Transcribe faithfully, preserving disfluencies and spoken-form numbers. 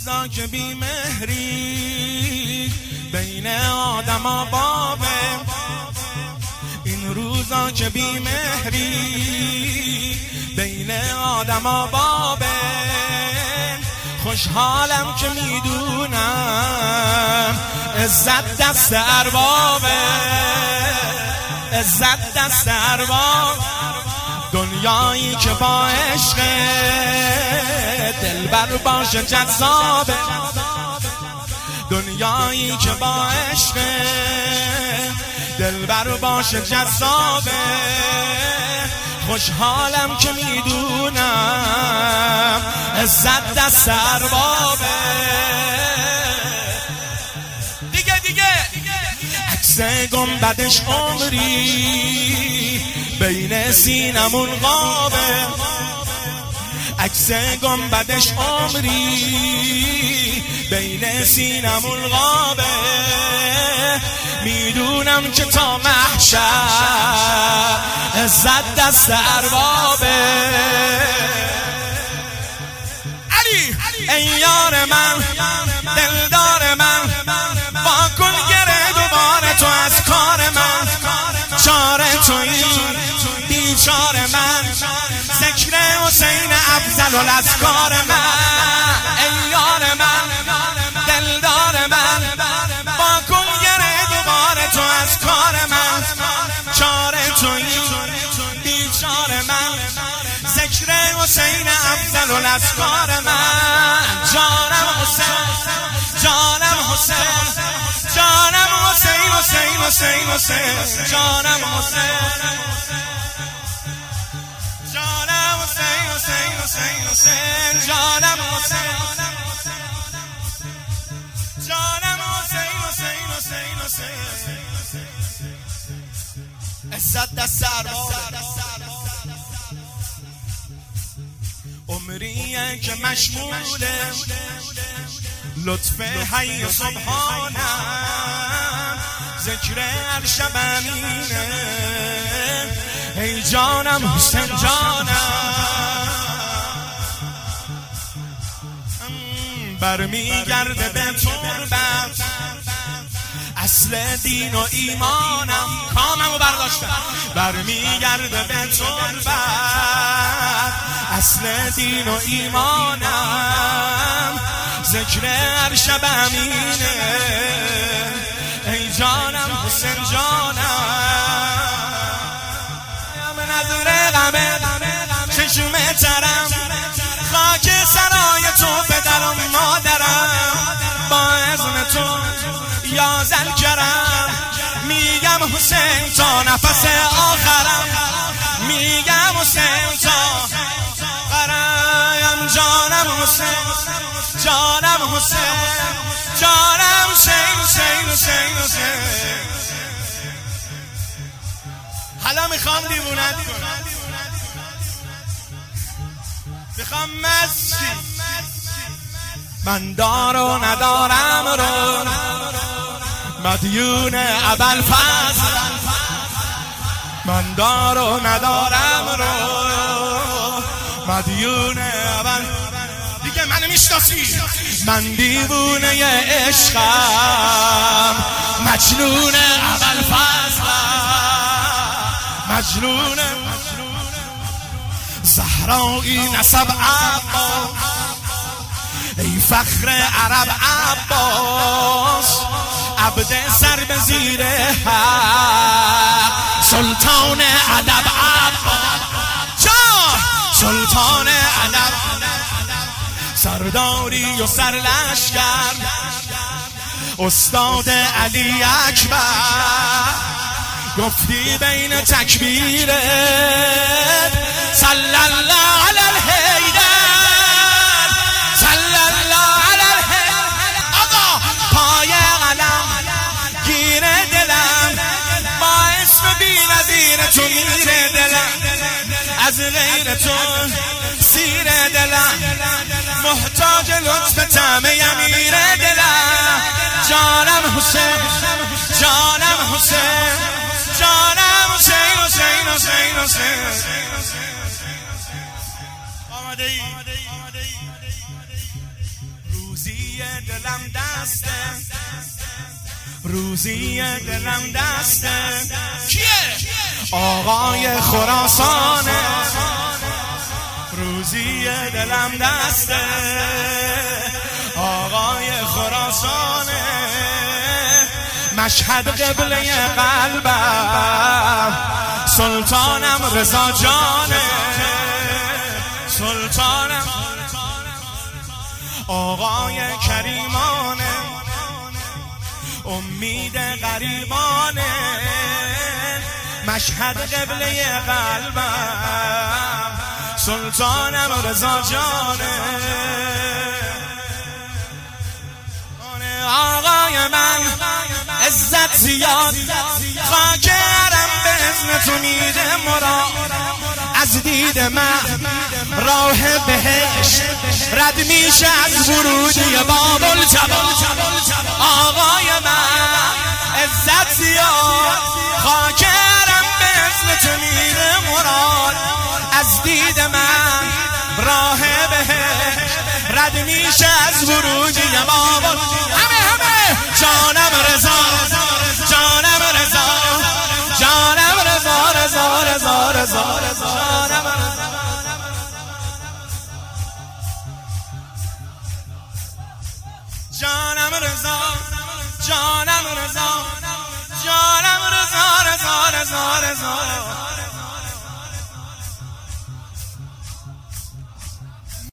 روزا که بی مهری بین آدم و بابه، این روزا که بی مهری بین آدم و بابه، خوشحالم که میدونم عزت دست اربابه، عزت دست ارباب. دنیایی که با عشق دلبر باشه جذابه، دنیایی که با عشق دلبر باشه جذابه، خوشحالم که میدونم عزت دست اربابه. دیگه دیگه عکس گنبدش عمری بین سینمون غابه، عکس گنبدش عمری بین سینمون غابه، میدونم که تا محشر عزت دست اربابه. علی ای یار من دلدار من، با کن گره دوباره تو از کار من، چاره تویی بیچار من، ذکر حسین افضل الازکار من. ای یار من دلدار من، با کن گره دوباره تو از کار من، چاره تویی بیچار من، ذکر حسین افضل الازکار من. جانم حسین جانم حسین جانم حسین حسین حسین حسین جانم حسین جانم حسین حسین حسین حسین جانم حسین جانم حسین حسین حسین حسین. عزت دست اربابه، عمریه که مشموله لطف حی و سبحانم، ذکر هر شب امینه. ای جانم حسین جانم، برمیگرده به تربت اصل دین و ایمانم، کاممو برداشتم. برمیگرده به تربت اصل دین و ایمانم، ذکر هر شب امینه. ای جانم حسین جانم، من از رقم چشم ترم، خاک سرای تو پدرم مادرم، با اذن تو یا ذوالکرم، میگم حسین تا نفس آخرم، میگم حسین تا قرایم. جانم حسین جانم حسین جانم حسین حسین حسین حسین. حالا میخوام دیوونت کنم، میخوام مستی، من دار و ندارم رو مدیون ابوالفضل، من دار و ندارم رو مدیون ابوالفضل. دیگه منو میشناسی، من دیوونه عشقم، مجنون ابوالفضلم، مجنون زهرایی نسب عباس، ای فخر عرب عباس، عبد سر به زیر حق، سلطان ادب عباس، جا سلطان ادب، سرداری و سرلشکر، استاد علی اکبر، گفتی بین تکبیرت صلی الله علی الحیدر، صلی الله علی الحیدر. آقا پای قلم گیر دلم، با اسم بی نظیر تو میره دلم، از غیر تو سیر دلم، محتاج لطف طعم امیر دلم. جانم حسین جانم حسین جانم حسین حسین حسین حسین. آماده ای روزی دلم دسته، روزی دلم دسته. کیه؟ آقای خراسانه. روزی دلم دسته، آقای خراسانه. مشهد قبله قلبم، سلطانم رضا جانه. سلطانم آقای کریمانه، امید غریبانه. مشهد قبله قلبم، سلطانم رضا جانه. آقای من عزت زیاد، خاکرم به اذن تو میده مراد. از دید من راه بهشت رد میشه از ورودی باب الجبال. آقای من عزت زیاد، خاکرم به اذن تو میده مراد. از دید من راه بهشت رد میشه از ورودی باب. همه همه جانم رضا، جانم رضا، جانم رضا، رضا رضا رضا رضا، جانم رضا. جانم رضا، جانم رضا، جانم رضا، رضا رضا رضا.